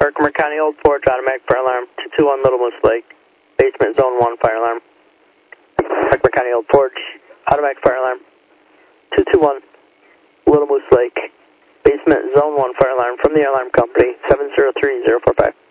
Herkimer County Old Forge, automatic fire alarm, 221 Little Moose Lake, basement zone 1 fire alarm. Herkimer County Old Forge, automatic fire alarm, 221 Little Moose Lake, basement zone 1 fire alarm from the alarm company, 703045.